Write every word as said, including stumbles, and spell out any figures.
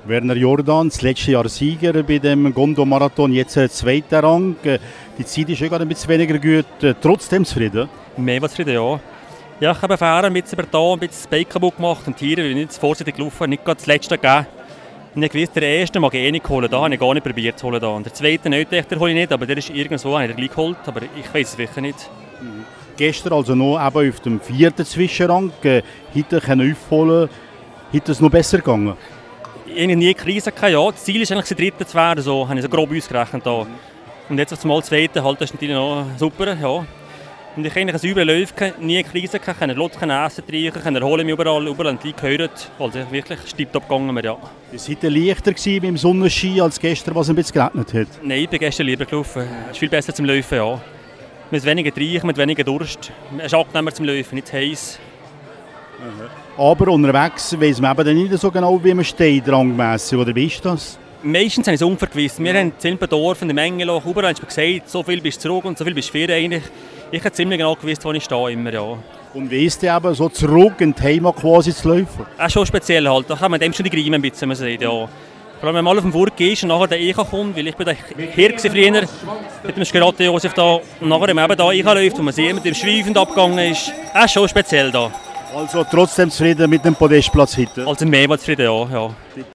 Werner Jordan, das letzte Jahr Sieger bei dem Gondomarathon, jetzt zweiter Rang. Die Zeit ist ja gerade ein bisschen weniger gut, trotzdem zufrieden? Mehr als zufrieden, ja. Ja, ich habe Fahrer ein bisschen übertan, ein bisschen das Bike kaputt gemacht und Tiere, weil ich nicht vorsichtig gelaufen, nicht gerade das letzte gegeben. Und ich wusste, den ersten mag ich eh nicht holen, da habe ich gar nicht probiert zu holen. Da. Und den zweiten nicht, den hole ich nicht, aber der ist irgendwo, habe ich den gleich geholt, aber ich weiß es wirklich nicht. Mhm. Gestern also noch eben auf dem vierten Zwischenrang, äh, heute können aufholen, heute ist es noch besser gegangen? Ich habe nie eine Krise gehabt, ja. Das Ziel ist eigentlich, Dritter zu werden, so habe ich so grob ausgerechnet. Da. Und jetzt auf einmal Zweite, halt, das ist natürlich noch super, ja. Und ich habe sauber Läufe, nie eine Krise gehabt, konnte Lot essen, trinken, konnte erholen mich überall, überall und die gehört. Also wirklich stipptopp gegangen wir, ja. Ist heute leichter gewesen beim Sonnenschein als gestern, was ein bisschen geregnet hat? Nein, ich bin gestern lieber gelaufen. Es ist viel besser zum Laufen, ja. Mit weniger Trinken, mit weniger Durst. Es ist angenehmer zum Laufen, nicht zu heiß. Aber unterwegs weiss man eben nicht so genau, wie man steht, rangmässig, oder wie ist das? Meistens habe ich es unvergewiss. Wir haben Zilpendorf und im Engeloch, überall hast du gesagt, so viel bist du zurück und so viel bist du für eigentlich. Ich habe ziemlich genau gewusst, wo ich stehe, immer, ja. Und wie ist es eben so zurück in die Heimat quasi zu laufen? Auch schon speziell halt, da kann man dem schon die Grime ein bisschen, man sagt, ja. Vor allem, wenn man mal auf dem Burg ist und nachher der Echa kommt, weil ich bin da hier früher mit dem Skirate Josef da und nachher eben da Echa läuft und man sieht, mit dem schweifend abgegangen ist. Auch schon speziell da. Also trotzdem zufrieden mit dem Podestplatz heute? Also mehr als zufrieden, ja. ja.